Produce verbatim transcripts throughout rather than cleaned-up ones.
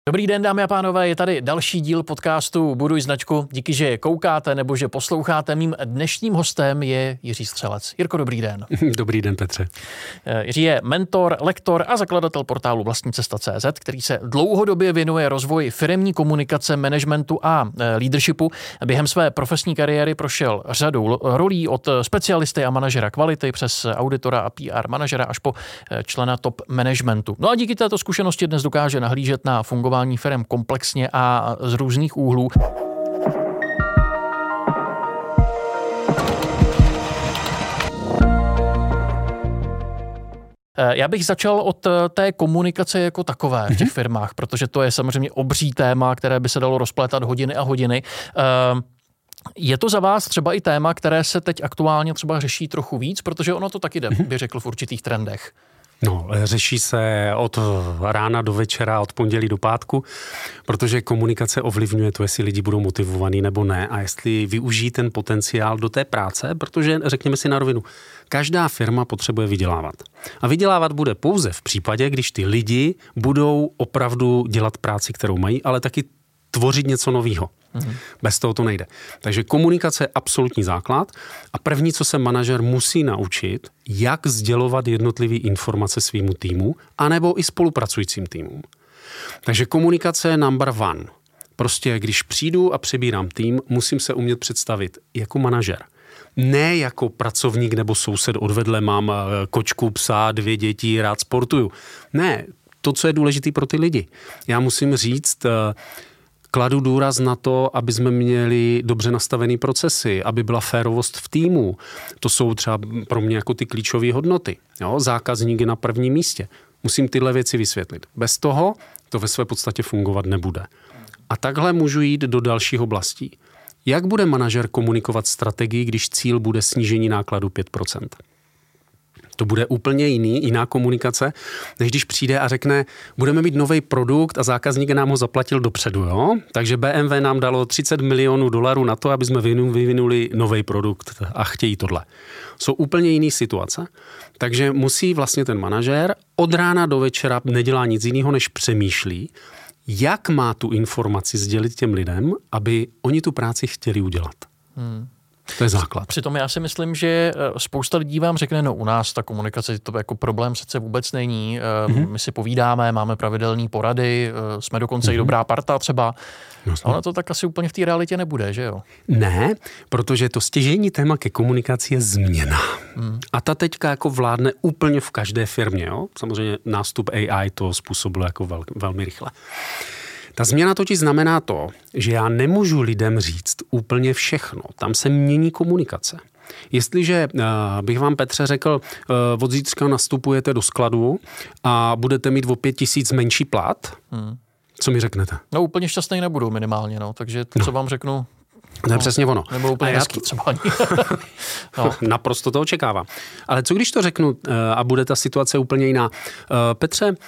Dobrý den, dámy a pánové, je tady další díl podcastu Buduj značku. Díky, že koukáte nebo že posloucháte. Mým dnešním hostem je Jiří Střelec. Jirko, dobrý den. Dobrý den, Petře. Jiří je mentor, lektor a zakladatel portálu vlastní cesta tečka cé zet, který se dlouhodobě věnuje rozvoji firemní komunikace, managementu a leadershipu. Během své profesní kariéry prošel řadou rolí od specialisty a manažera kvality přes auditora a P R manažera až po člena top managementu. No a díky této zkušenosti dnes dokáže nahlížet na fungování firem komplexně a z různých úhlů. Já bych začal od té komunikace jako takové v těch firmách, protože to je samozřejmě obří téma, které by se dalo rozplétat hodiny a hodiny. Je to za vás třeba i téma, které se teď aktuálně třeba řeší trochu víc, protože ono to taky jde, bych řekl, v určitých trendech. No, řeší se od rána do večera, od pondělí do pátku, protože komunikace ovlivňuje to, jestli lidi budou motivovaní nebo ne a jestli využijí ten potenciál do té práce, protože řekněme si na rovinu, každá firma potřebuje vydělávat. A vydělávat bude pouze v případě, když ty lidi budou opravdu dělat práci, kterou mají, ale taky tvořit něco nového. Mhm. Bez toho to nejde. Takže komunikace je absolutní základ a první, co se manažer musí naučit, jak sdělovat jednotlivé informace svýmu týmu, anebo i spolupracujícím týmům. Takže komunikace je number one. Prostě když přijdu a přebírám tým, musím se umět představit jako manažer. Ne jako pracovník nebo soused odvedle, mám kočku, psa, dvě děti, rád sportuju. Ne, to, co je důležité pro ty lidi. Já musím říct, kladu důraz na to, aby jsme měli dobře nastavený procesy, aby byla férovost v týmu. To jsou třeba pro mě jako ty klíčové hodnoty. Jo? Zákazník je na prvním místě. Musím tyhle věci vysvětlit. Bez toho to ve své podstatě fungovat nebude. A takhle můžu jít do dalších oblastí. Jak bude manažer komunikovat strategii, když cíl bude snížení nákladu pět procent? To bude úplně jiný, jiná komunikace, než když přijde a řekne, budeme mít nový produkt a zákazník nám ho zaplatil dopředu, jo? Takže B M W nám dalo třicet milionů dolarů na to, aby jsme vyvinuli nový produkt a chtějí tohle. Jsou úplně jiný situace, takže musí vlastně ten manažér od rána do večera nedělá nic jiného, než přemýšlí, jak má tu informaci sdělit těm lidem, aby oni tu práci chtěli udělat. Hmm. To je základ. Přitom já si myslím, že spousta lidí vám řekne, no u nás ta komunikace to jako problém přece vůbec není. Mm-hmm. My si povídáme, máme pravidelné porady, jsme dokonce mm-hmm. i dobrá parta třeba. Jasně. A ono to tak asi úplně v té realitě nebude, že jo? Ne, protože to stěžejní téma ke komunikaci je změna. Mm. A ta teďka jako vládne úplně v každé firmě, jo? Samozřejmě nástup A I to způsobilo jako vel, velmi rychle. Ta změna totiž znamená to, že já nemůžu lidem říct úplně všechno. Tam se mění komunikace. Jestliže uh, bych vám, Petře, řekl, uh, od zítřka nastupujete do skladu a budete mít o pět tisíc menší plat, hmm. co mi řeknete? No úplně šťastný nebudu minimálně, no. Takže to, no. co vám řeknu... To je no, přesně ono. Nebo úplně hezký to... třeba. no. Naprosto to očekávám. Ale co když to řeknu uh, a bude ta situace úplně jiná? Uh, Petře, uh,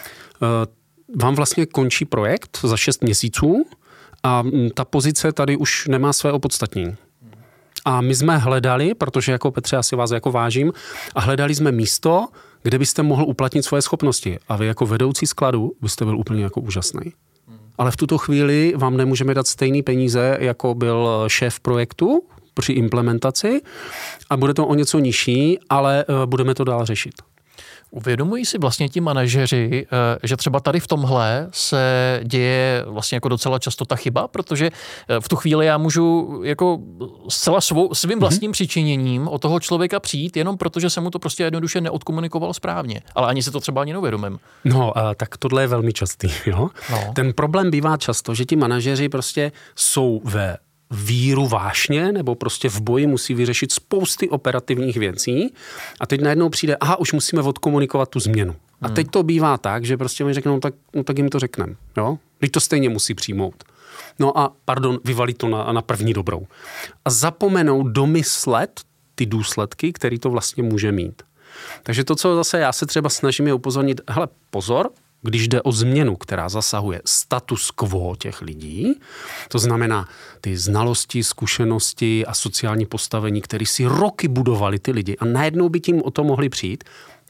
vám vlastně končí projekt za šest měsíců a ta pozice tady už nemá své opodstatnění. A my jsme hledali, protože jako Petře, já si vás jako vážím, a hledali jsme místo, kde byste mohl uplatnit svoje schopnosti. A vy jako vedoucí skladu byste byl úplně jako úžasný. Ale v tuto chvíli vám nemůžeme dát stejný peníze, jako byl šéf projektu při implementaci a bude to o něco nižší, ale budeme to dál řešit. Uvědomují si vlastně ti manažeři, že třeba tady v tomhle se děje vlastně jako docela často ta chyba, protože v tu chvíli já můžu jako zcela svou, svým vlastním mm-hmm. přičiněním o toho člověka přijít, jenom protože jsem mu to prostě jednoduše neodkomunikoval správně. Ale ani si to třeba ani neuvědomím. No, tak tohle je velmi častý, jo. No. Ten problém bývá často, že ti manažeři prostě jsou ve víru vášně, nebo prostě v boji musí vyřešit spousty operativních věcí a teď najednou přijde, aha, už musíme odkomunikovat tu změnu. A teď to bývá tak, že prostě mi řeknou, tak, no, tak jim to řekneme, jo? Teď to stejně musí přijmout. No a, pardon, vyvalí to na, na první dobrou. A zapomenou domyslet ty důsledky, který to vlastně může mít. Takže to, co zase já se třeba snažím je upozornit, hele, pozor, když jde o změnu, která zasahuje status quo těch lidí, to znamená ty znalosti, zkušenosti a sociální postavení, které si roky budovali ty lidi a najednou by tím o to mohli přijít,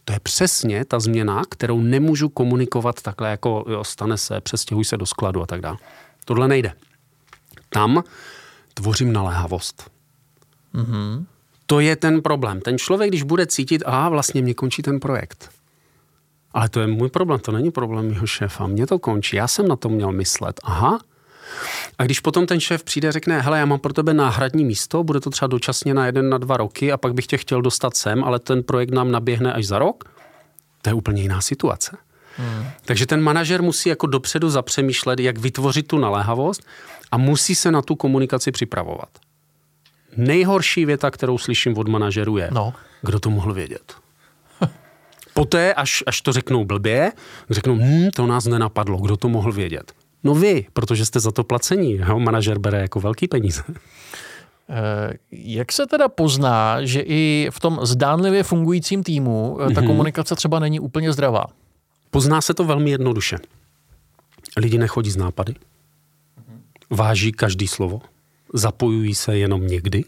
To je přesně ta změna, kterou nemůžu komunikovat takhle jako jo, stane se, přestěhuj se do skladu a tak dále. Tohle nejde. Tam tvořím naléhavost. Mm-hmm. To je ten problém. Ten člověk, když bude cítit, a vlastně mě končí ten projekt. Ale to je můj problém, to není problém mýho šéfa. Mně to končí, já jsem na to měl myslet. Aha. A když potom ten šéf přijde a řekne, hele, já mám pro tebe náhradní místo, bude to třeba dočasně na jeden, na dva roky a pak bych tě chtěl dostat sem, ale ten projekt nám naběhne až za rok, to je úplně jiná situace. Hmm. Takže ten manažer musí jako dopředu zapřemýšlet, jak vytvořit tu naléhavost a musí se na tu komunikaci připravovat. Nejhorší věta, kterou slyším od manažerů je, no. Kdo to mohl vědět? Poté, až, až to řeknou blbě, řeknou, hm, to nás nenapadlo, kdo to mohl vědět? No vy, protože jste za to placení. Jo? Manažer bere jako velký peníze. Jak se teda pozná, že i v tom zdánlivě fungujícím týmu ta mm-hmm. komunikace třeba není úplně zdravá? Pozná se to velmi jednoduše. Lidi nechodí z nápady, váží každý slovo, zapojují se jenom někdy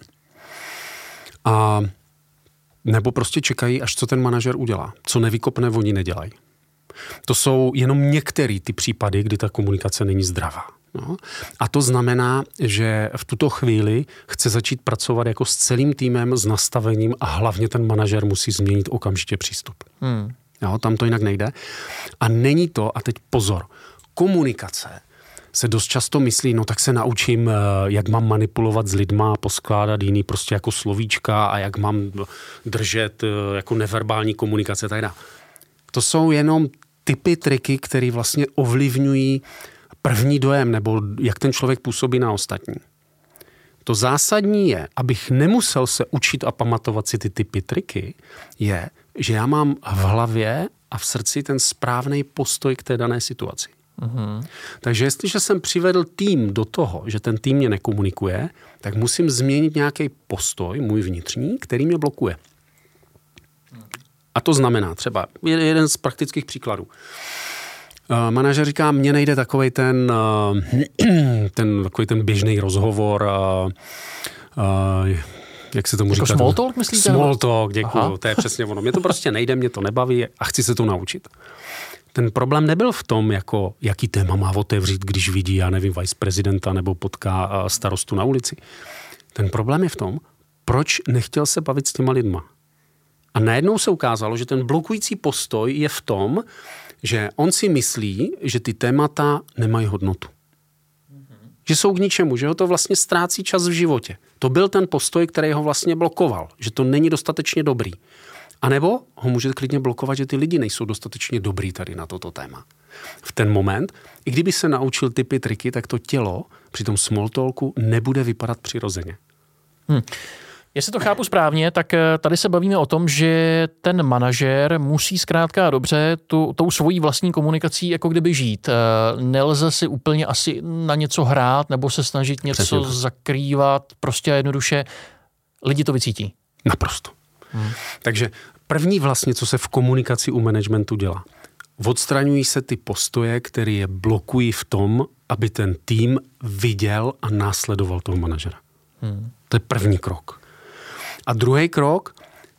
a nebo prostě čekají, až co ten manažer udělá. Co nevykopne, oni nedělají. To jsou jenom některé ty případy, kdy ta komunikace není zdravá. No. A to znamená, že v tuto chvíli chce začít pracovat jako s celým týmem, s nastavením a hlavně ten manažer musí změnit okamžitě přístup. Hmm. Jo, tam to jinak nejde. A není to, a teď pozor, komunikace se dost často myslí, no tak se naučím, jak mám manipulovat s lidma, poskládat jiný prostě jako slovíčka a jak mám držet jako neverbální komunikace. Tak dále. To jsou jenom typy, triky, které vlastně ovlivňují první dojem nebo jak ten člověk působí na ostatní. To zásadní je, abych nemusel se učit a pamatovat si ty typy, triky, je, že já mám v hlavě a v srdci ten správný postoj k té dané situaci. Uhum. Takže jestliže jsem přivedl tým do toho, že ten tým mě nekomunikuje, tak musím změnit nějaký postoj, můj vnitřní, který mě blokuje. A to znamená třeba jeden z praktických příkladů. Uh, manažer říká, mně nejde takovej ten, uh, ten, takovej ten běžný rozhovor, uh, uh, jak se tomu jako říká? Small talk, myslíte? Small talk, děkuju, to je přesně ono. Mě to prostě nejde, mě to nebaví a chci se to naučit. Ten problém nebyl v tom, jako, jaký téma má otevřít, když vidí, já nevím, viceprezidenta nebo potká starostu na ulici. Ten problém je v tom, proč nechtěl se bavit s těma lidma. A najednou se ukázalo, že ten blokující postoj je v tom, že on si myslí, že ty témata nemají hodnotu. Mm-hmm. Že jsou k ničemu, že ho to vlastně ztrácí čas v životě. To byl ten postoj, který ho vlastně blokoval, že to není dostatečně dobrý. A nebo ho může klidně blokovat, že ty lidi nejsou dostatečně dobrý tady na toto téma. V ten moment, i kdyby se naučil typy, triky, tak to tělo při tom small talku nebude vypadat přirozeně. Hmm. Jestli to chápu správně, tak tady se bavíme o tom, že ten manažér musí zkrátka dobře tu, tou svojí vlastní komunikací jako kdyby žít. Nelze si úplně asi na něco hrát nebo se snažit něco Přesně. zakrývat. Prostě jednoduše lidi to vycítí. Naprosto. Hmm. Takže první vlastně, co se v komunikaci u managementu dělá. Odstraňují se ty postoje, které je blokují v tom, aby ten tým viděl a následoval toho manažera. Hmm. To je první krok. A druhý krok,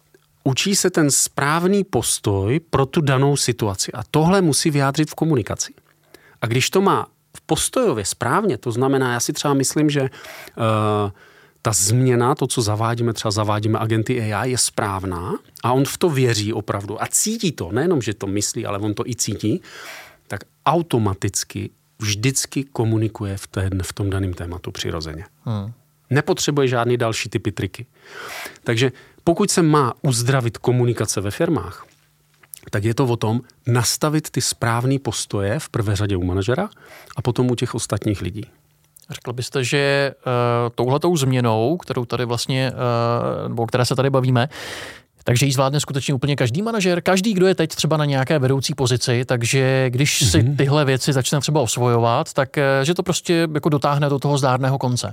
učí se ten správný postoj pro tu danou situaci. A tohle musí vyjádřit v komunikaci. A když to má v postojově správně, to znamená, já si třeba myslím, že uh, ta změna, to, co zavádíme, třeba zavádíme agenty A I, je správná a on v to věří opravdu a cítí to, nejenom, že to myslí, ale on to i cítí, tak automaticky vždycky komunikuje v, ten, v tom daném tématu přirozeně. Hmm. Nepotřebuje žádný další typy triky. Takže pokud se má uzdravit komunikace ve firmách, tak je to o tom nastavit ty správné postoje v prvé řadě u manažera a potom u těch ostatních lidí. Řekl byste, že uh, touhletou změnou, kterou tady vlastně, uh, nebo o které se tady bavíme, takže ji zvládne skutečně úplně každý manažer, každý, kdo je teď třeba na nějaké vedoucí pozici, takže když mm-hmm. si tyhle věci začne třeba osvojovat, tak uh, že to prostě jako dotáhne do toho zdárného konce.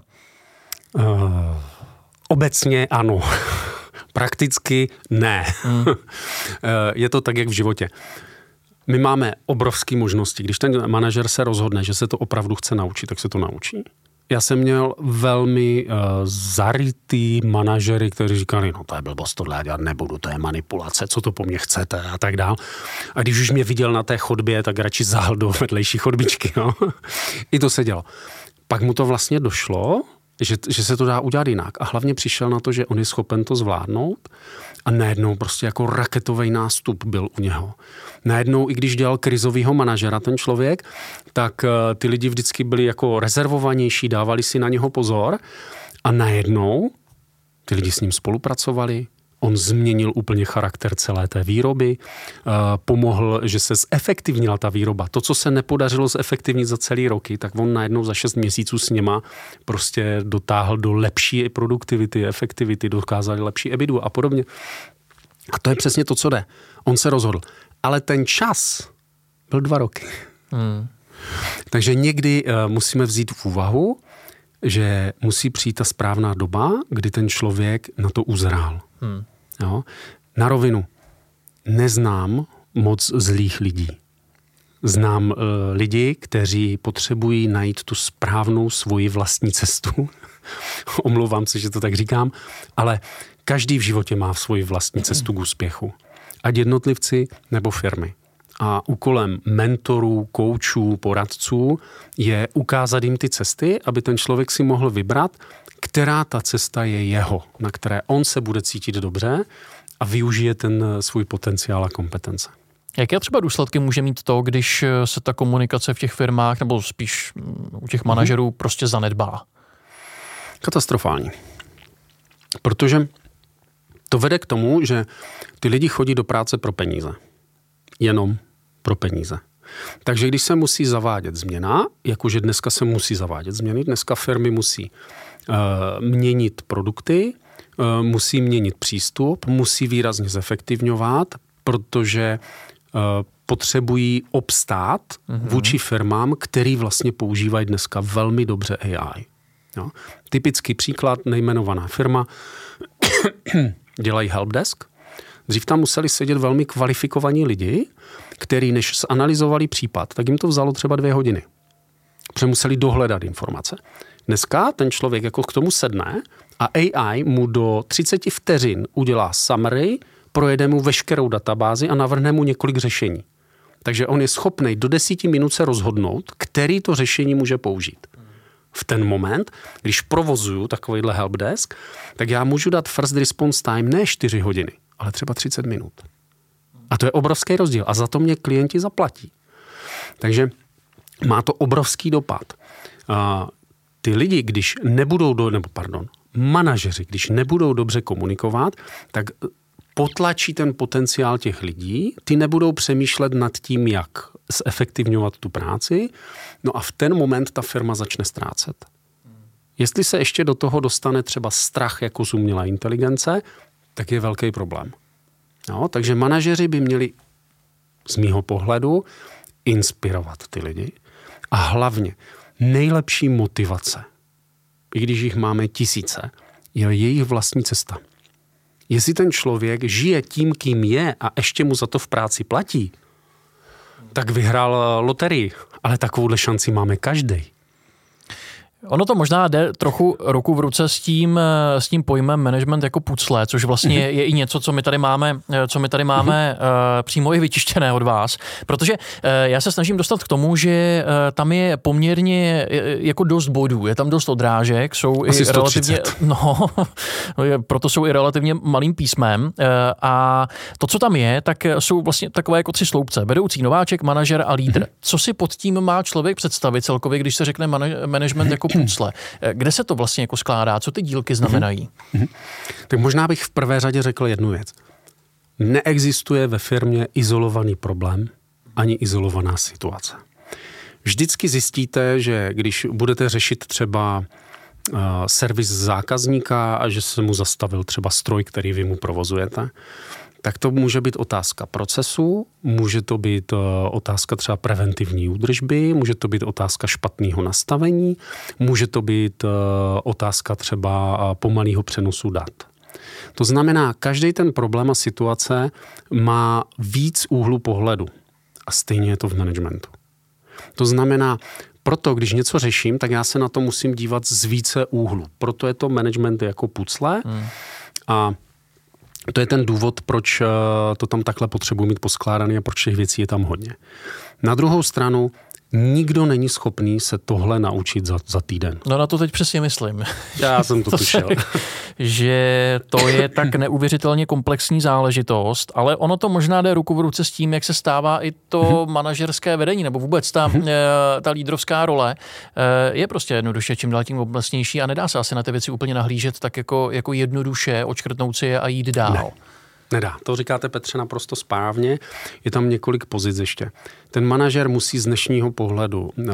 Uh, obecně ano. Prakticky ne. Mm. Je to tak, jak v životě. My máme obrovské možnosti. Když ten manažer se rozhodne, že se to opravdu chce naučit, tak se to naučí. Já jsem měl velmi uh, zarytý manažery, kteří říkali, no to je blbost, tohle já dělat nebudu, to je manipulace, co to po mně chcete a tak dál. A když už mě viděl na té chodbě, tak radši zahl do vedlejší chodbičky. No. I to se dělo. Pak mu to vlastně došlo, že, že se to dá udělat jinak. A hlavně přišel na to, že on je schopen to zvládnout a najednou prostě jako raketový nástup byl u něho. Najednou, i když dělal krizovýho manažera ten člověk, tak ty lidi vždycky byli jako rezervovanější, dávali si na něho pozor a najednou ty lidi s ním spolupracovali, on změnil úplně charakter celé té výroby, pomohl, že se zefektivnila ta výroba. To, co se nepodařilo zefektivnit za celý roky, tak on najednou za šest měsíců s něma prostě dotáhl do lepší produktivity, efektivity, dokázali lepší ebidu a podobně. A to je přesně to, co jde. On se rozhodl. Ale ten čas byl dva roky. Hmm. Takže někdy uh, musíme vzít v úvahu, že musí přijít ta správná doba, kdy ten člověk na to uzrál. Hmm. Jo? Na rovinu. Neznám moc zlých lidí. Znám uh, lidi, kteří potřebují najít tu správnou svoji vlastní cestu. Omlouvám se, že to tak říkám, ale každý v životě má svoji vlastní cestu k úspěchu. Ať jednotlivci nebo firmy. A úkolem mentorů, koučů, poradců je ukázat jim ty cesty, aby ten člověk si mohl vybrat, která ta cesta je jeho, na které on se bude cítit dobře a využije ten svůj potenciál a kompetence. Jaké třeba důsledky může mít to, když se ta komunikace v těch firmách nebo spíš u těch manažerů hmm. prostě zanedbá? Katastrofální. Protože to vede k tomu, že ty lidi chodí do práce pro peníze. Jenom pro peníze. Takže když se musí zavádět změna, jakože dneska se musí zavádět změny, dneska firmy musí uh, měnit produkty, uh, musí měnit přístup, musí výrazně zefektivňovat, protože uh, potřebují obstát mm-hmm. vůči firmám, který vlastně používají dneska velmi dobře A I. Jo? Typický příklad, nejmenovaná firma, dělají helpdesk. Dřív tam museli sedět velmi kvalifikovaní lidi, kteří než zanalyzovali případ, tak jim to vzalo třeba dvě hodiny. Protože museli dohledat informace. Dneska ten člověk jako k tomu sedne a A I mu do třicet vteřin udělá summary, projede mu veškerou databázi a navrhne mu několik řešení. Takže on je schopný do desíti minut se rozhodnout, který to řešení může použít. V ten moment, když provozuju takovýhle helpdesk, tak já můžu dát first response time ne čtyři hodiny, ale třeba třicet minut. A to je obrovský rozdíl. A za to mě klienti zaplatí. Takže má to obrovský dopad. A ty lidi, když nebudou, do, nebo pardon, manažeři, když nebudou dobře komunikovat, tak potlačí ten potenciál těch lidí, ty nebudou přemýšlet nad tím, jak zefektivňovat tu práci, no a v ten moment ta firma začne ztrácet. Jestli se ještě do toho dostane třeba strach jako z umělé inteligence, tak je velký problém. No, takže manažeři by měli z mýho pohledu inspirovat ty lidi a hlavně nejlepší motivace, i když jich máme tisíce, je jejich vlastní cesta. Jestli ten člověk žije tím, kým je a ještě mu za to v práci platí, tak vyhrál loterii, ale takovouhle šanci máme každý. Ono to možná jde trochu ruku v ruce s tím, s tím pojmem management jako pucle, což vlastně mm-hmm. je i něco, co my tady máme, co my tady máme mm-hmm. uh, přímo i vytištěné od vás. Protože uh, já se snažím dostat k tomu, že uh, tam je poměrně uh, jako dost bodů, je tam dost odrážek, jsou asi i relativně, no, proto jsou i relativně malým písmem uh, a to, co tam je, tak jsou vlastně takové jako tři sloupce. Vedoucí, nováček, manažer a lídr. Mm-hmm. Co si pod tím má člověk představit celkově, když se řekne man- management jako pucle? Kde se to vlastně jako skládá? Co ty dílky znamenají? Mm-hmm. Tak možná bych v prvé řadě řekl jednu věc. Neexistuje ve firmě izolovaný problém ani izolovaná situace. Vždycky zjistíte, že když budete řešit třeba uh, servis zákazníka a že se mu zastavil třeba stroj, který vy mu provozujete, tak to může být otázka procesu, může to být otázka třeba preventivní údržby, může to být otázka špatného nastavení, může to být otázka třeba pomalého přenosu dat. To znamená, každý ten problém a situace má víc úhlu pohledu. A stejně je to v managementu. To znamená, Proto, když něco řeším, tak já se na to musím dívat z více úhlu. Proto je to management jako pucle hmm. a to je ten důvod, proč to tam takhle potřebuji mít poskládaný a proč těch věcí je tam hodně. Na druhou stranu, nikdo není schopný se tohle naučit za, za týden. No na to teď přesně myslím. Já jsem to, to tušil. Se, že to je tak neuvěřitelně komplexní záležitost, ale ono to možná jde ruku v ruce s tím, jak se stává i to manažerské vedení, nebo vůbec ta, ta lídrovská role je prostě jednoduše čím dál tím oblastnější a nedá se asi na ty věci úplně nahlížet tak jako, jako jednoduše, odškrtnout si je a jít dál. Ne. Nedá. To říkáte, Petře, naprosto správně. Je tam několik pozic ještě. Ten manažer musí z dnešního pohledu uh,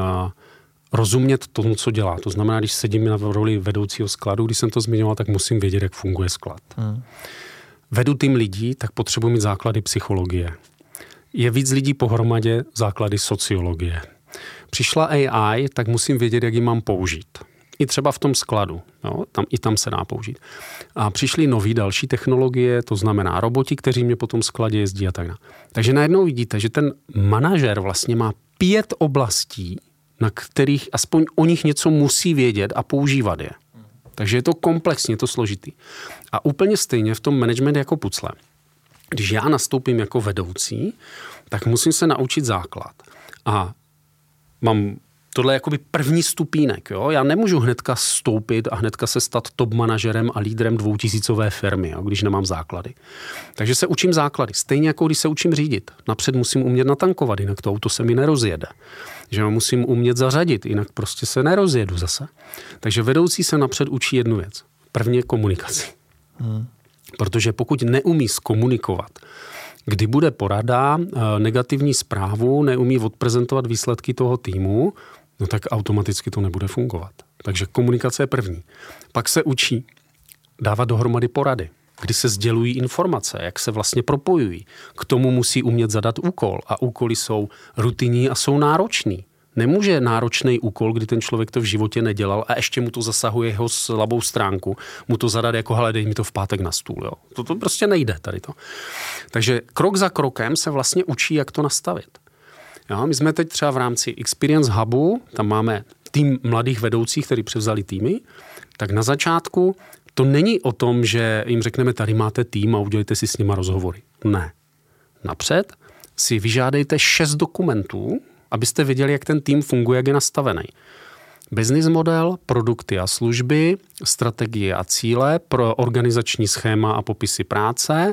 rozumět tomu, co dělá. To znamená, když sedím na roli vedoucího skladu, když jsem to zmiňoval, tak musím vědět, jak funguje sklad. Hmm. Vedu tým lidí, tak potřebuji mít základy psychologie. Je víc lidí pohromadě, základy sociologie. Přišla A I, tak musím vědět, jak ji mám použít. I třeba v tom skladu, jo, tam, i tam se dá použít. A přišly nový další technologie, to znamená roboti, kteří mě po tom skladě jezdí a tak dále. Takže najednou vidíte, že ten manažer vlastně má pět oblastí, na kterých aspoň o nich něco musí vědět a používat je. Takže je to komplexně, je to složitý. A úplně stejně v tom management jako pucle. Když já nastoupím jako vedoucí, tak musím se naučit základ. A mám tohle je jakoby první stupínek. Jo? Já nemůžu hnedka stoupit a hnedka se stát top manažerem a lídrem dvoutisícové firmy, jo? Když nemám základy. Takže se učím základy. Stejně jako když se učím řídit. Napřed musím umět natankovat, jinak to auto se mi nerozjede. Že musím umět zařadit, jinak prostě se nerozjedu zase. Takže vedoucí se napřed učí jednu věc. První je komunikaci. Hmm. Protože pokud neumí zkomunikovat, kdy bude porada, negativní zprávu, neumí odprezentovat výsledky toho týmu, no tak automaticky to nebude fungovat. Takže komunikace je první. Pak se učí dávat dohromady porady, kdy se sdělují informace, jak se vlastně propojují. K tomu musí umět zadat úkol a úkoly jsou rutinní a jsou náročný. Nemůže náročný úkol, kdy ten člověk to v životě nedělal a ještě mu to zasahuje jeho slabou stránku, mu to zadat jako, hele, dej mi to v pátek na stůl. Jo. To, to prostě nejde tady to. Takže krok za krokem se vlastně učí, jak to nastavit. Jo, my jsme teď třeba v rámci Experience Hubu, tam máme tým mladých vedoucích, kteří převzali týmy, tak na začátku to není o tom, že jim řekneme, tady máte tým a udělejte si s nima rozhovory. Ne. Napřed si vyžádejte šest dokumentů, abyste věděli, jak ten tým funguje, jak je nastavený. Business model, produkty a služby, strategie a cíle, pro organizační schéma a popisy práce,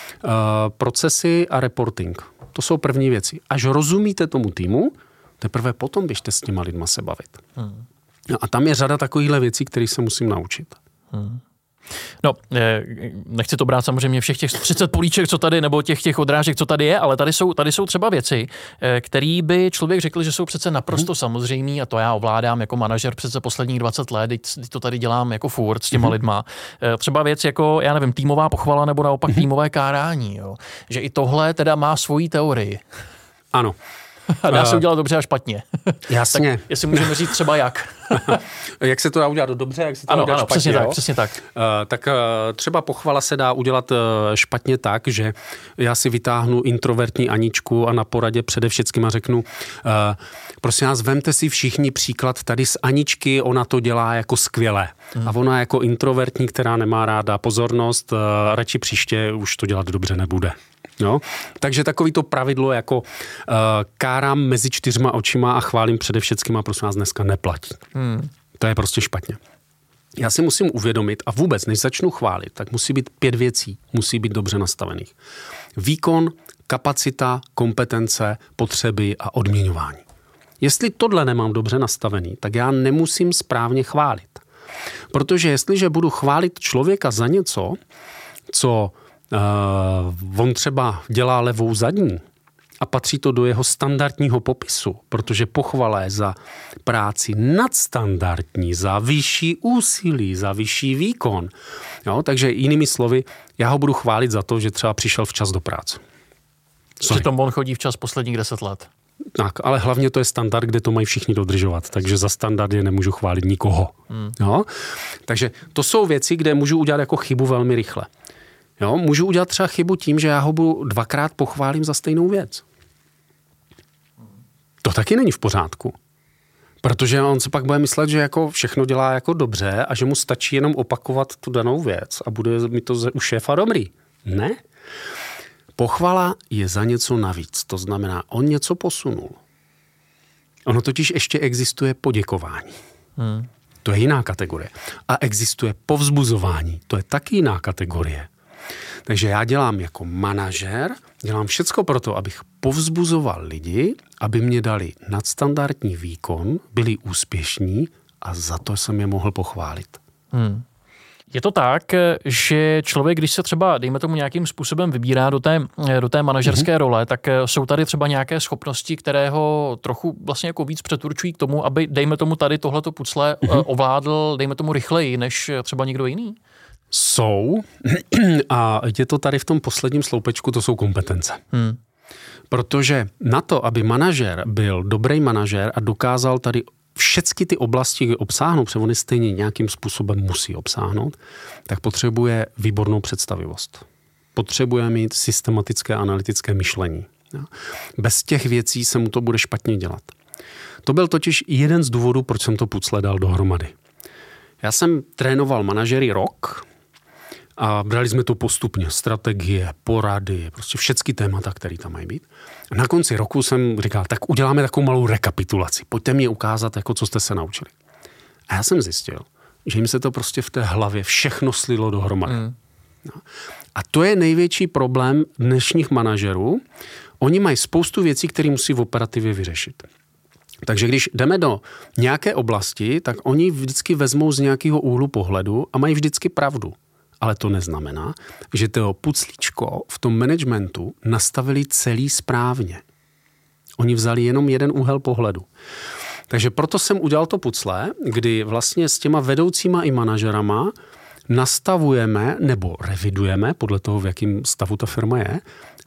procesy a reporting. To jsou první věci. Až rozumíte tomu týmu, teprve potom běžte s těma lidma se bavit. Hmm. A tam je řada takovýchhle věcí, které se musím naučit. Hmm. No, nechci to brát samozřejmě všech těch třicet políček, co tady, nebo těch, těch odrážek, co tady je, ale tady jsou, tady jsou třeba věci, které by člověk řekl, že jsou přece naprosto hmm. samozřejmý a to já ovládám jako manažer přece posledních dvacet let, teď to tady dělám jako furt s těma hmm. lidma. Třeba věc jako, já nevím, týmová pochvala nebo naopak hmm. týmové kárání, jo. Že i tohle teda má svoji teorii. Ano. A dá se udělat dobře a špatně. Jasně. Tak jestli můžeme říct třeba jak. Jak se to dá udělat dobře, jak se to ano, dá udělat ano, špatně. Přesně jo? tak, přesně tak. Uh, tak uh, třeba pochvala se dá udělat uh, špatně tak, že já si vytáhnu introvertní Aničku a na poradě přede všeckýma řeknu, uh, prosím vás, vemte si všichni příklad tady z Aničky, ona to dělá jako skvěle. Hmm. A ona jako introvertní, která nemá ráda pozornost, uh, radši příště už to dělat dobře nebude. No, takže takový to pravidlo jako uh, kárám mezi čtyřma očima a chválím přede všeckýma, prosím vás, dneska neplatí. Hmm. To je prostě špatně. Já si musím uvědomit a vůbec, než začnu chválit, tak musí být pět věcí, musí být dobře nastavených. Výkon, kapacita, kompetence, potřeby a odměňování. Jestli tohle nemám dobře nastavený, tak já nemusím správně chválit. Protože jestliže budu chválit člověka za něco, co Uh, on třeba dělá levou zadní a patří to do jeho standardního popisu, protože pochvala je za práci nadstandardní, za vyšší úsilí, za vyšší výkon. Jo, takže jinými slovy, já ho budu chválit za to, že třeba přišel včas do práce. Přitom on chodí včas posledních deset let. Tak, ale hlavně to je standard, kde to mají všichni dodržovat, takže za standard je nemůžu chválit nikoho. Hmm. Jo? Takže to jsou věci, kde můžu udělat jako chybu velmi rychle. Jo, můžu udělat třeba chybu tím, že já ho budu dvakrát pochválím za stejnou věc. To taky není v pořádku. Protože on se pak bude myslet, že jako všechno dělá jako dobře a že mu stačí jenom opakovat tu danou věc a bude mi to u šéfa dobrý. Ne. Pochvala je za něco navíc. To znamená, on něco posunul. Ono totiž ještě existuje poděkování. Hmm. To je jiná kategorie. A existuje povzbuzování. To je taky jiná kategorie. Takže já dělám jako manažer, dělám všecko pro to, abych povzbuzoval lidi, aby mě dali nadstandardní výkon, byli úspěšní a za to jsem je mohl pochválit. Hmm. Je to tak, že člověk, když se třeba, dejme tomu, nějakým způsobem vybírá do té, do té manažerské mm-hmm. role, tak jsou tady třeba nějaké schopnosti, které ho trochu vlastně jako víc přeturčují k tomu, aby, dejme tomu, tady tohleto pucle mm-hmm. ovládl, dejme tomu, rychleji, než třeba někdo jiný? Jsou. A je to tady v tom posledním sloupečku, to jsou kompetence. Hmm. Protože na to, aby manažer byl dobrý manažer a dokázal tady všechny ty oblasti obsáhnout, protože oni stejně nějakým způsobem musí obsáhnout, tak potřebuje výbornou představivost. Potřebuje mít systematické analytické myšlení. Bez těch věcí se mu to bude špatně dělat. To byl totiž jeden z důvodů, proč jsem to pucle dal dohromady. Já jsem trénoval manažery rok a brali jsme to postupně. Strategie, porady, prostě všechny témata, které tam mají být. A na konci roku jsem říkal, tak uděláme takovou malou rekapitulaci. Pojďte mi ukázat, jako co jste se naučili. A já jsem zjistil, že jim se to prostě v té hlavě všechno slilo dohromady. Mm. No. A to je největší problém dnešních manažerů. Oni mají spoustu věcí, které musí v operativě vyřešit. Takže když jdeme do nějaké oblasti, tak oni vždycky vezmou z nějakého úhlu pohledu a mají vždycky pravdu. Ale to neznamená, že to puclíčko v tom managementu nastavili celý správně. Oni vzali jenom jeden úhel pohledu. Takže proto jsem udělal to pucle, kdy vlastně s těma vedoucíma i manažerama nastavujeme nebo revidujeme, podle toho, v jakém stavu ta firma je,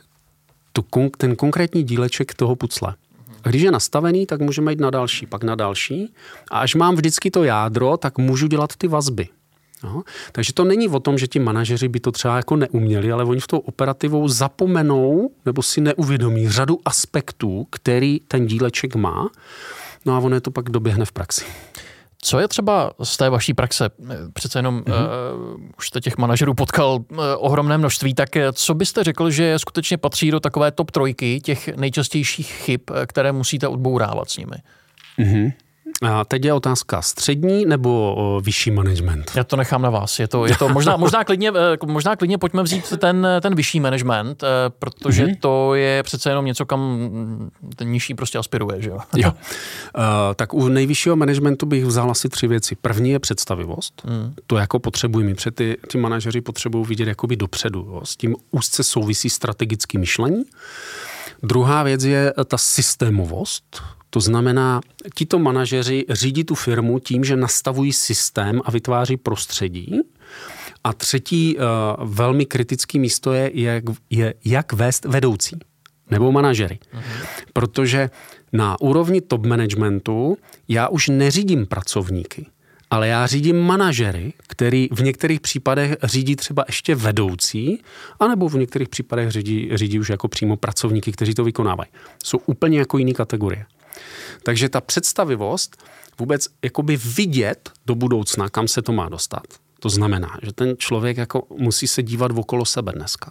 tu, ten konkrétní díleček toho pucle. A když je nastavený, tak můžeme jít na další, pak na další. A až mám vždycky to jádro, tak můžu dělat ty vazby. No. Takže to není o tom, že ti manažeři by to třeba jako neuměli, ale oni v tou operativou zapomenou nebo si neuvědomí řadu aspektů, který ten díleček má. No a ono je to pak doběhne v praxi. Co je třeba z té vaší praxe? Přece jenom mm-hmm. uh, už jste těch manažerů potkal uh, ohromné množství, tak co byste řekl, že skutečně patří do takové top trojky těch nejčastějších chyb, které musíte odbourávat s nimi? Mm-hmm. A teď je otázka střední nebo o, vyšší management? Já to nechám na vás. Je to, je to možná, možná, klidně, možná klidně pojďme vzít ten, ten vyšší management, protože mm-hmm. to je přece jenom něco, kam ten nižší prostě aspiruje, že jo? Jo. Uh, tak u nejvyššího managementu bych vzal asi tři věci. První je představivost. Mm. To jako potřebují. Protože ty, ty manažeři potřebují vidět jakoby dopředu. Jo. S tím úzce souvisí strategické myšlení. Druhá věc je ta systémovost. To znamená, tito manažeři řídí tu firmu tím, že nastavují systém a vytváří prostředí. A třetí uh, velmi kritický místo je, jak, je, jak vést vedoucí nebo manažery. Uh-huh. Protože na úrovni top managementu já už neřídím pracovníky, ale já řídím manažery, který v některých případech řídí třeba ještě vedoucí, anebo v některých případech řídí, řídí už jako přímo pracovníky, kteří to vykonávají. Jsou úplně jako jiný kategorie. Takže ta představivost vůbec jakoby vidět do budoucna, kam se to má dostat. To znamená, že ten člověk jako musí se dívat okolo sebe dneska.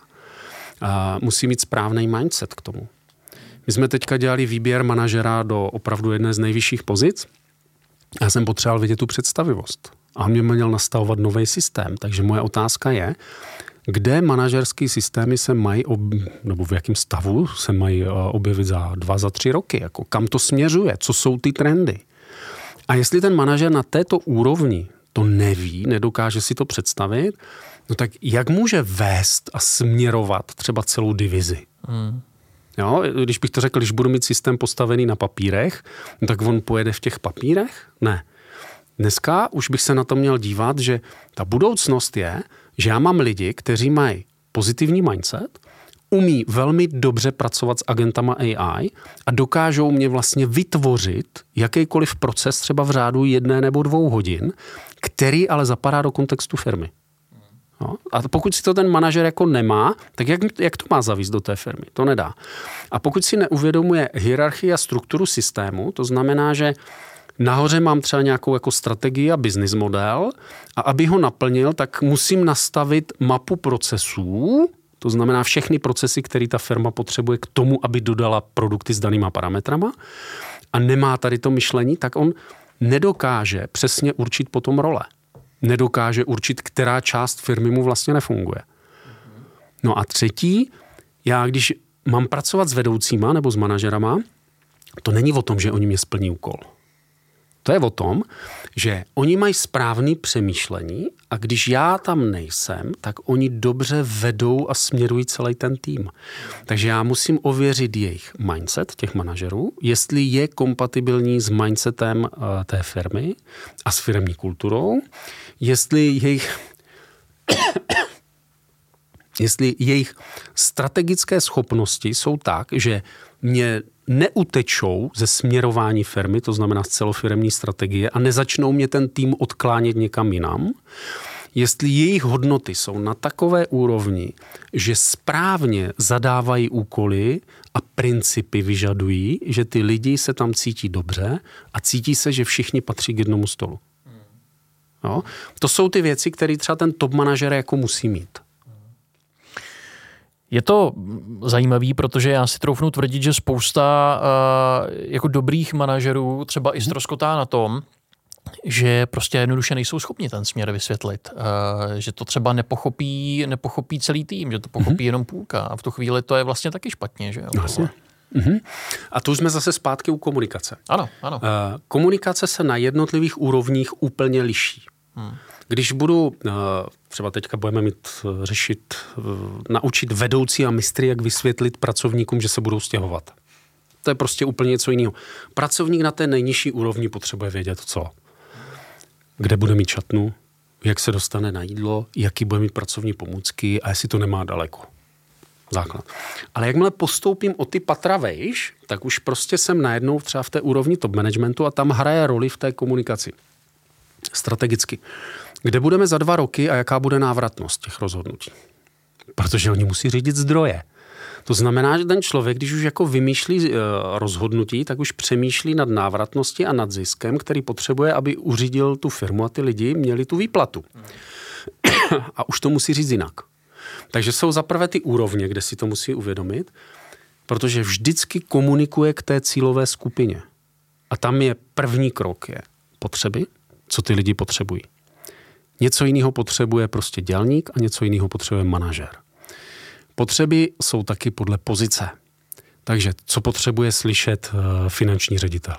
A musí mít správný mindset k tomu. My jsme teďka dělali výběr manažera do opravdu jedné z nejvyšších pozic. Já jsem potřeboval vidět tu představivost. A mě měl nastavovat nový systém. Takže moje otázka je, kde manažerské systémy se mají, ob, nebo v jakém stavu se mají objevit za dva, za tři roky. Jako kam to směřuje, co jsou ty trendy. A jestli ten manažer na této úrovni to neví, nedokáže si to představit, no tak jak může vést a směrovat třeba celou divizi? Hmm. Jo, když bych to řekl, když budu mít systém postavený na papírech, no tak on pojede v těch papírech? Ne. Dneska už bych se na to měl dívat, že ta budoucnost je, že já mám lidi, kteří mají pozitivní mindset, umí velmi dobře pracovat s agentama A I a dokážou mě vlastně vytvořit jakýkoliv proces třeba v řádu jedné nebo dvou hodin, který ale zapadá do kontextu firmy. No, a pokud si to ten manažer jako nemá, tak jak, jak to má zavíst do té firmy? To nedá. A pokud si neuvědomuje hierarchii a strukturu systému, to znamená, že Nahoře mám třeba nějakou jako strategii a business model a aby ho naplnil, tak musím nastavit mapu procesů, to znamená všechny procesy, které ta firma potřebuje k tomu, aby dodala produkty s danýma parametrama a nemá tady to myšlení, tak on nedokáže přesně určit potom role. Nedokáže určit, která část firmy mu vlastně nefunguje. No a třetí, já když mám pracovat s vedoucíma nebo s manažerama, to není o tom, že oni mě splní úkol. To je o tom, že oni mají správné přemýšlení a když já tam nejsem, tak oni dobře vedou a směrují celý ten tým. Takže já musím ověřit jejich mindset, těch manažerů, jestli je kompatibilní s mindsetem uh, té firmy a s firemní kulturou, jestli jejich jestli jejich strategické schopnosti jsou tak, že mě neutečou ze směrování firmy, to znamená z celofiremní strategie a nezačnou mě ten tým odklánět někam jinam, jestli jejich hodnoty jsou na takové úrovni, že správně zadávají úkoly a principy vyžadují, že ty lidi se tam cítí dobře a cítí se, že všichni patří k jednomu stolu. Jo? To jsou ty věci, které třeba ten top manažer jako musí mít. Je to zajímavý, protože já si troufnu tvrdit, že spousta uh, jako dobrých manažerů třeba i ztroskotá na tom, že prostě jednoduše nejsou schopni ten směr vysvětlit. Uh, že to třeba nepochopí, nepochopí celý tým, že to pochopí mm-hmm. jenom půlka. A v tu chvíli to je vlastně taky špatně. Že jo? Vlastně. Mm-hmm. A tu jsme zase zpátky u komunikace. Ano, ano. Uh, komunikace se na jednotlivých úrovních úplně liší. Hmm. Když budu, třeba teďka budeme mít řešit, naučit vedoucí a mistry, jak vysvětlit pracovníkům, že se budou stěhovat. To je prostě úplně něco jiného. Pracovník na té nejnižší úrovni potřebuje vědět co. Kde bude mít šatnu, jak se dostane na jídlo, jaký bude mít pracovní pomůcky a jestli to nemá daleko. Základ. Ale jakmile postoupím o ty patra vejš, tak už prostě jsem najednou třeba v té úrovni top managementu a tam hraje roli v té komunikaci. Strategicky. Kde budeme za dva roky a jaká bude návratnost těch rozhodnutí? Protože oni musí řídit zdroje. To znamená, že ten člověk, když už jako vymýšlí rozhodnutí, tak už přemýšlí nad návratností a nad ziskem, který potřebuje, aby uřídil tu firmu a ty lidi měli tu výplatu. A už to musí říct jinak. Takže jsou zaprvé ty úrovně, kde si to musí uvědomit, protože vždycky komunikuje k té cílové skupině. A tam je první krok je potřeby, co ty lidi potřebují. Něco jiného potřebuje prostě dělník a něco jiného potřebuje manažer. Potřeby jsou taky podle pozice. Takže co potřebuje slyšet finanční ředitel?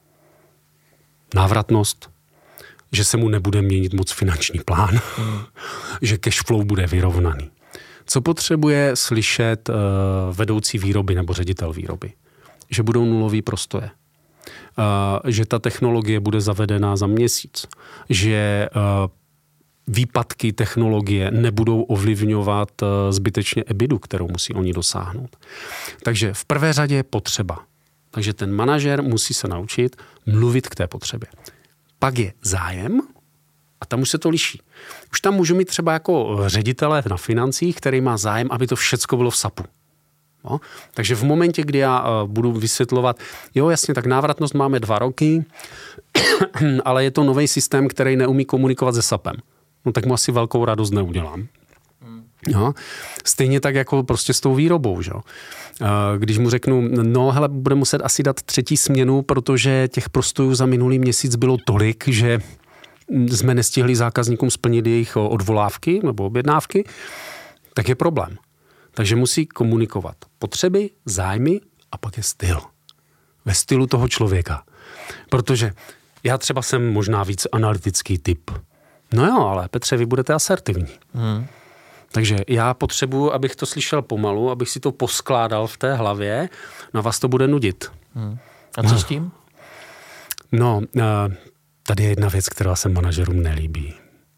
Návratnost, že se mu nebude měnit moc finanční plán, hmm. že cash flow bude vyrovnaný. Co potřebuje slyšet vedoucí výroby nebo ředitel výroby? Že budou nulový prostoje. Že ta technologie bude zavedená za měsíc. Že výpadky technologie nebudou ovlivňovat zbytečně ebidu, kterou musí oni dosáhnout. Takže v prvé řadě je potřeba. Takže ten manažer musí se naučit mluvit k té potřebě. Pak je zájem a tam už se to liší. Už tam můžu mít třeba jako ředitele na financích, který má zájem, aby to všecko bylo v sapu. No? Takže v momentě, kdy já budu vysvětlovat, jo jasně, tak návratnost máme dva roky, ale je to nový systém, který neumí komunikovat se sapem. No tak mu asi velkou radost neudělám. No, stejně tak jako prostě s tou výrobou. Že? Když mu řeknu, no hele, bude muset asi dát třetí směnu, protože těch prostojů za minulý měsíc bylo tolik, že jsme nestihli zákazníkům splnit jejich odvolávky nebo objednávky, tak je problém. Takže musí komunikovat potřeby, zájmy a pak je styl. Ve stylu toho člověka. Protože já třeba jsem možná víc analytický typ. No jo, ale Petře, vy budete asertivní. Hmm. Takže já potřebuji, abych to slyšel pomalu, abych si to poskládal v té hlavě, na vás to bude nudit. Hmm. A co no. s tím? No, tady je jedna věc, která se manažerům nelíbí.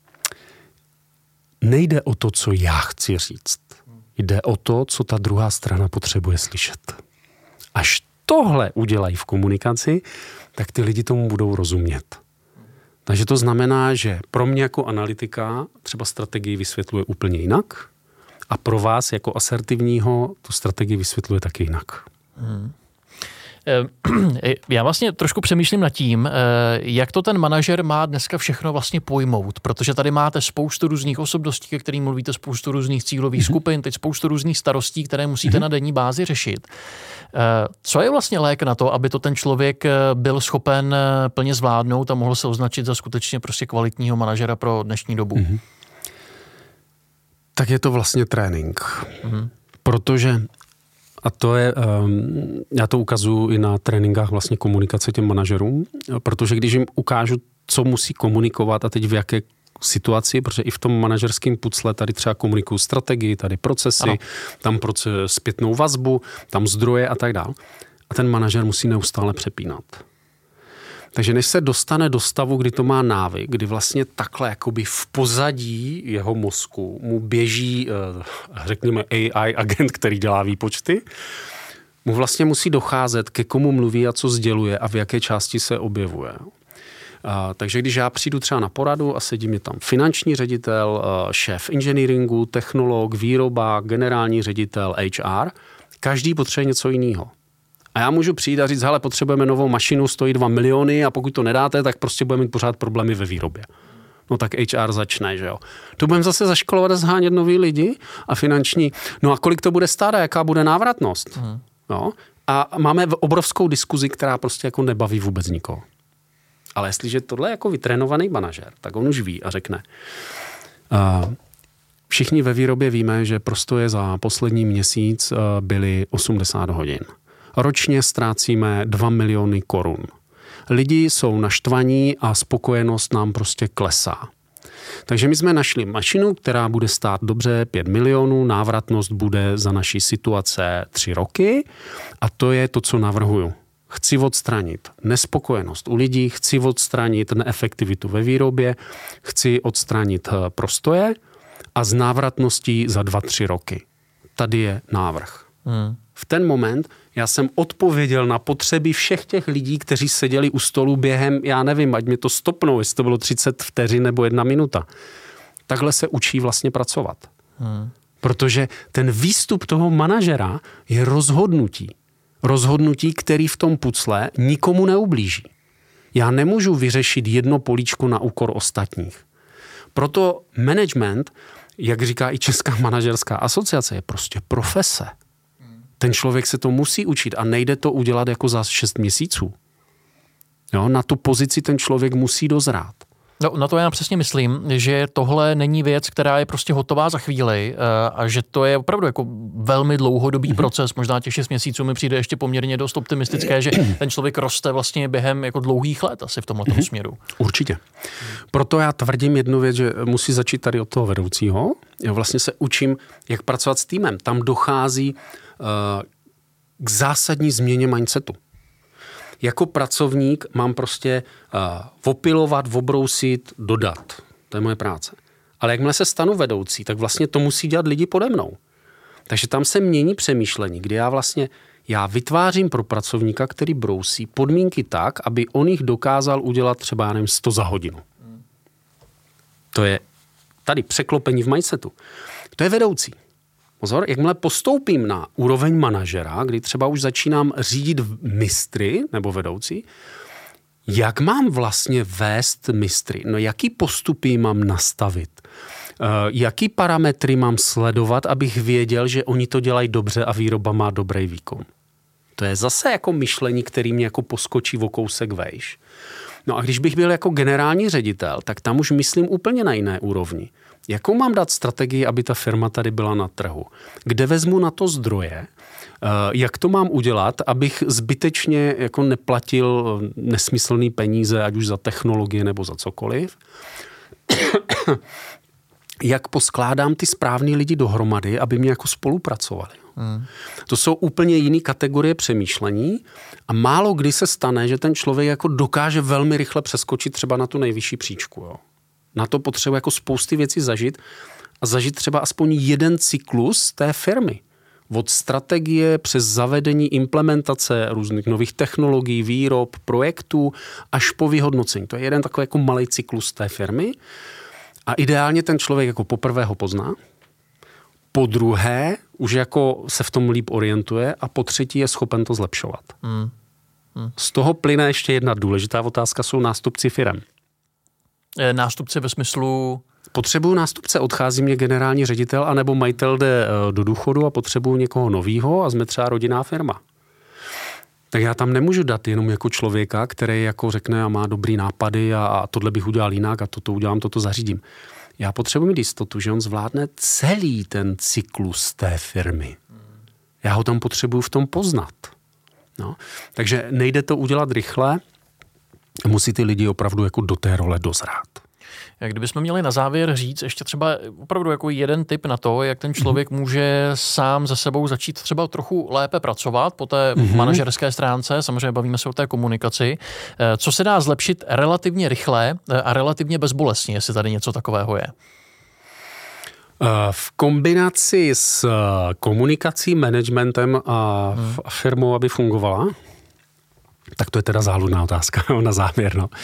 Nejde o to, co já chci říct. Jde o to, co ta druhá strana potřebuje slyšet. Až tohle udělají v komunikaci, tak ty lidi tomu budou rozumět. Takže to znamená, že pro mě jako analytika třeba strategii vysvětluje úplně jinak a pro vás jako asertivního tu strategii vysvětluje taky jinak. Hmm. Já vlastně trošku přemýšlím nad tím, jak to ten manažer má dneska všechno vlastně pojmout, protože tady máte spoustu různých osobností, ke kterým mluvíte, spoustu různých cílových mm-hmm. skupin, teď spoustu různých starostí, které musíte mm-hmm. na denní bázi řešit. Co je vlastně lék na to, aby to ten člověk byl schopen plně zvládnout a mohl se označit za skutečně prostě kvalitního manažera pro dnešní dobu? Mm-hmm. Tak je to vlastně trénink. Mm-hmm. Protože, a to je, um, já to ukazuju i na tréninkách vlastně komunikace těm manažerům, protože když jim ukážu, co musí komunikovat a teď v jaké situaci, protože i v tom manažerském pucle tady třeba komunikují strategii, tady procesy, ano. tam proces, zpětnou vazbu, tam zdroje a tak dále. A ten manažer musí neustále přepínat. Takže než se dostane do stavu, kdy to má návyk, kdy vlastně takhle jakoby v pozadí jeho mozku mu běží, řekněme, A I agent, který dělá výpočty, mu vlastně musí docházet, ke komu mluví a co sděluje a v jaké části se objevuje. A, takže když já přijdu třeba na poradu a sedí mi tam finanční ředitel, šéf engineeringu, technolog, výroba, generální ředitel, H R, každý potřebuje něco jiného. A já můžu přijít a říct, hele, potřebujeme novou mašinu, stojí dva miliony a pokud to nedáte, tak prostě budeme mít pořád problémy ve výrobě. No tak H R začne, že jo. To budeme zase zaškolovat a zhánět nový lidi a finanční. No a kolik to bude stát a jaká bude návratnost? Hmm. No. A máme obrovskou diskuzi, která prostě jako nebaví vůbec nikoho. Ale jestliže tohle je jako vytrénovaný manažer, tak on už ví a řekne. Uh, všichni ve výrobě víme, že prostoje za poslední měsíc uh, byly osmdesát hodin. Ročně ztrácíme dva miliony korun. Lidi jsou naštvaní a spokojenost nám prostě klesá. Takže my jsme našli mašinu, která bude stát dobře pět milionů, návratnost bude za naší situace tři roky a to je to, co navrhuju. Chci odstranit nespokojenost u lidí, chci odstranit neefektivitu ve výrobě, chci odstranit prostoje a z návratností za dva, tři roky. Tady je návrh. Hmm. V ten moment já jsem odpověděl na potřeby všech těch lidí, kteří seděli u stolu během, já nevím, ať mě to stopnou, jestli to bylo třicet vteřin nebo jedna minuta. Takhle se učí vlastně pracovat. Hmm. Protože ten výstup toho manažera je rozhodnutí. Rozhodnutí, který v tom pucle nikomu neublíží. Já nemůžu vyřešit jedno políčko na úkor ostatních. Proto management, jak říká i Česká manažerská asociace, je prostě profese. Ten člověk se to musí učit a nejde to udělat jako za šest měsíců. Jo, na tu pozici ten člověk musí dozrát. No, na to já přesně myslím, že tohle není věc, která je prostě hotová za chvíli a že to je opravdu jako velmi dlouhodobý mm-hmm. proces. Možná těch šest měsíců mi přijde ještě poměrně dost optimistické, že ten člověk roste vlastně během jako dlouhých let asi v tomhle mm-hmm. směru. Určitě. Proto já tvrdím jednu věc, že musí začít tady od toho vedoucího. Já vlastně se učím, jak pracovat s týmem. Tam dochází uh, k zásadní změně mindsetu. Jako pracovník mám prostě uh, opilovat, obrousit, dodat. To je moje práce. Ale jakmile se stanu vedoucí, tak vlastně to musí dělat lidi pode mnou. Takže tam se mění přemýšlení, kdy já vlastně já vytvářím pro pracovníka, který brousí, podmínky tak, aby on jich dokázal udělat třeba, já nevím, sto za hodinu. Hmm. To je tady překlopení v mindsetu. To je vedoucí. Pozor, jakmile postoupím na úroveň manažera, kdy třeba už začínám řídit mistry nebo vedoucí, jak mám vlastně vést mistry? No jaký postupy mám nastavit? Uh, jaký parametry mám sledovat, abych věděl, že oni to dělají dobře a výroba má dobrý výkon? To je zase jako myšlení, který mě jako poskočí o kousek vejš. No a když bych byl jako generální ředitel, tak tam už myslím úplně na jiné úrovni. Jakou mám dát strategii, aby ta firma tady byla na trhu? Kde vezmu na to zdroje? Jak to mám udělat, abych zbytečně jako neplatil nesmyslný peníze, ať už za technologie nebo za cokoliv? Jak poskládám ty správný lidi dohromady, aby mě jako spolupracovali? Hmm. To jsou úplně jiné kategorie přemýšlení a málo kdy se stane, že ten člověk jako dokáže velmi rychle přeskočit třeba na tu nejvyšší příčku. Jo. Na to potřebuje jako spousty věcí zažít a zažít třeba aspoň jeden cyklus té firmy. Od strategie přes zavedení implementace různých nových technologií, výrob, projektů až po vyhodnocení. To je jeden takový jako malý cyklus té firmy a ideálně ten člověk jako poprvé ho pozná, po druhé už jako se v tom líp orientuje a po třetí je schopen to zlepšovat. Hmm. Hmm. Z toho plyne ještě jedna důležitá otázka, jsou nástupci firem. Nástupci ve smyslu... Potřebuju nástupce, odchází mě generální ředitel, anebo majitel jde do důchodu a potřebuju někoho novýho a jsme třeba rodinná firma. Tak já tam nemůžu dát jenom jako člověka, který jako řekne a má dobrý nápady a, a tohle bych udělal jinak a toto udělám, toto zařídím. Já potřebuji mít jistotu, že on zvládne celý ten cyklus té firmy. Já ho tam potřebuju v tom poznat. No. Takže nejde to udělat rychle, musí ty lidi opravdu jako do té role dozrát. Kdybychom měli na závěr říct ještě třeba opravdu jako jeden tip na to, jak ten člověk mm-hmm. může sám se sebou začít třeba trochu lépe pracovat po té mm-hmm. manažerské stránce, samozřejmě bavíme se o té komunikaci, co se dá zlepšit relativně rychle a relativně bezbolestně, jestli tady něco takového je? V kombinaci s komunikací, managementem a hmm. firmou, aby fungovala, tak to je teda záludná otázka na závěr. No.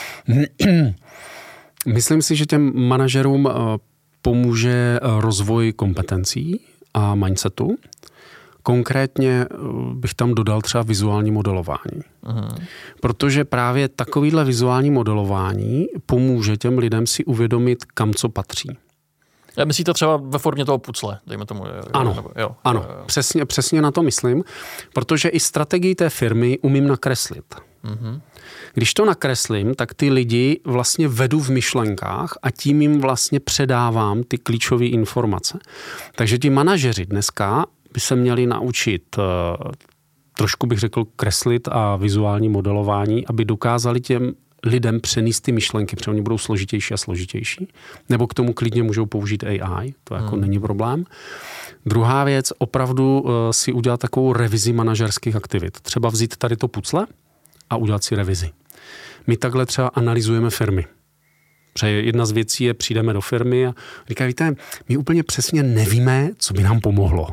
Myslím si, že těm manažerům pomůže rozvoj kompetencí a mindsetu. Konkrétně bych tam dodal třeba vizuální modelování. Aha. Protože právě takovýhle vizuální modelování pomůže těm lidem si uvědomit, kam co patří. Já myslíte třeba ve formě toho pucle, dejme tomu. Jo, ano, nebo, jo, ano. Jo, jo. Přesně, přesně na to myslím, protože i strategii té firmy umím nakreslit. Mhm. Když to nakreslím, tak ty lidi vlastně vedu v myšlenkách a tím jim vlastně předávám ty klíčové informace. Takže ti manažeři dneska by se měli naučit, trošku bych řekl, kreslit a vizuální modelování, aby dokázali těm lidem přenést ty myšlenky, protože oni budou složitější a složitější. Nebo k tomu klidně můžou použít A I, to jako hmm. není problém. Druhá věc, opravdu uh, si udělat takovou revizi manažerských aktivit. Třeba vzít tady to pucle a udělat si revizi. My takhle třeba analyzujeme firmy. Protože jedna z věcí je, přijdeme do firmy a říkají, víte, my úplně přesně nevíme, co by nám pomohlo.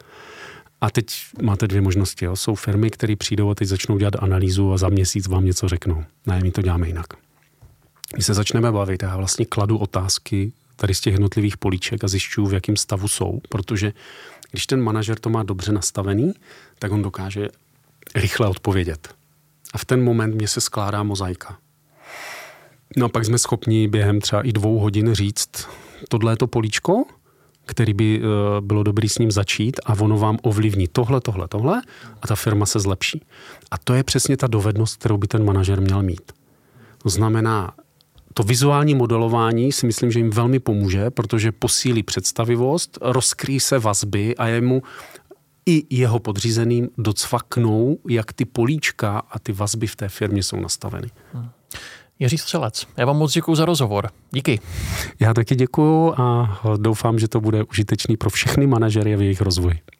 A teď máte dvě možnosti. Jo. Jsou firmy, které přijdou a teď začnou dělat analýzu a za měsíc vám něco řeknou. Ne, my to děláme jinak. My se začneme bavit. Já vlastně kladu otázky tady z těch jednotlivých políček a zjišťuju, v jakém stavu jsou. Protože když ten manažer to má dobře nastavený, tak on dokáže rychle odpovědět. A v ten moment mě se skládá mozaika. No a pak jsme schopni během třeba i dvou hodin říct, tohle je to políčko, který by uh, bylo dobrý s ním začít a ono vám ovlivní tohle, tohle, tohle a ta firma se zlepší. A to je přesně ta dovednost, kterou by ten manažer měl mít. To znamená, to vizuální modelování si myslím, že jim velmi pomůže, protože posílí představivost, rozkryjí se vazby a jemu i jeho podřízeným docvaknou, jak ty políčka a ty vazby v té firmě jsou nastaveny. Hmm. Jiří Střelec, já vám moc děkuju za rozhovor. Díky. Já taky děkuju a doufám, že to bude užitečný pro všechny manažery a v jejich rozvoji.